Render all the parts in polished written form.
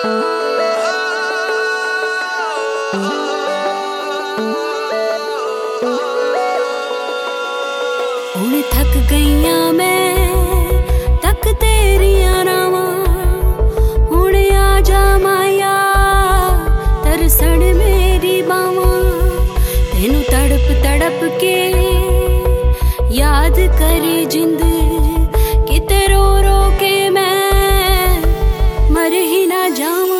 हुण थक गईया मैं तक तेरिया रावां, हुण आ जा माया तरसण मेरी बावां। तेनू तड़प तड़प के याद करे जिंद, किते रो रो के मैं मर ही ना जावां।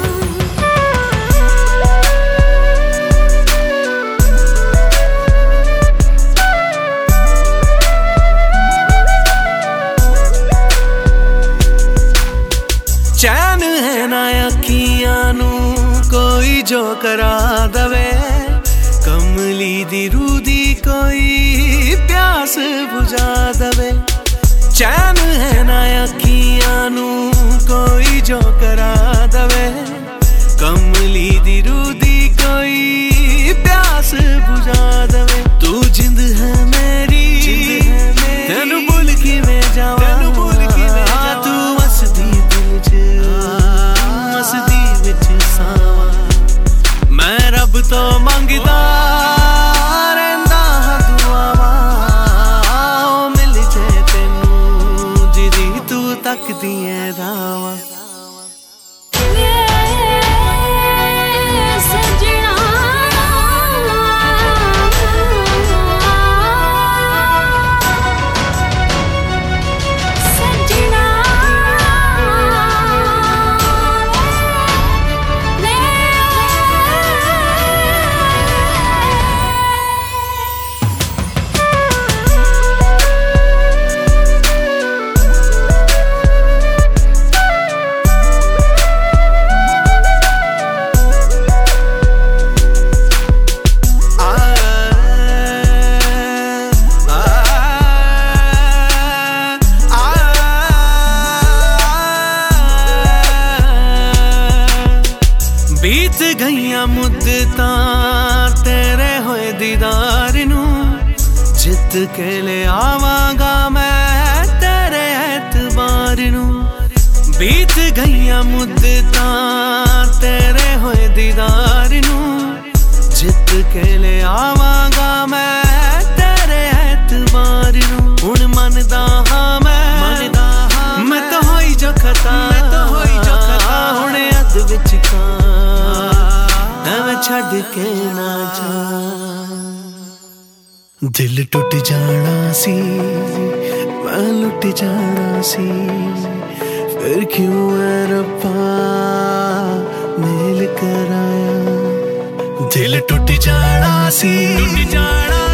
चैन है ना अखियां नू कोई जो करा दवे, कमली दी रूह दी कोई प्यास बुझा दवे। चैन है ना अखियां नू कोई जो करा दवे, कमली दी रूह दी कोई प्यास बुझा दवे। तू जिंद है मेरी तेनू भूल के मैं जावां, तू हसदी दिल च हसदी विच सावां। मैं रब तो मंगदा रहिंदा हां दुआवां, मिल जे तेनू जिदी तू तकदी ऐ रावां। बीत गईयां मुद्दतां तेरे होए दीदार नू, जित के ले आवांगा मैं तेरे एतबार नू। बीत गईयां मुद्दतां तेरे होए दीदार नू, जित के ले आवांगा मैं तेरे एतबार नू। हुण मनदा हां मैं तो होई जो खता, हुण अद विच छड़ के ना जा। दिल टुट जाना सी मैं लुट जाना सी, फिर क्यों है रब्बा मेल कराया। दिल टुट जाना सी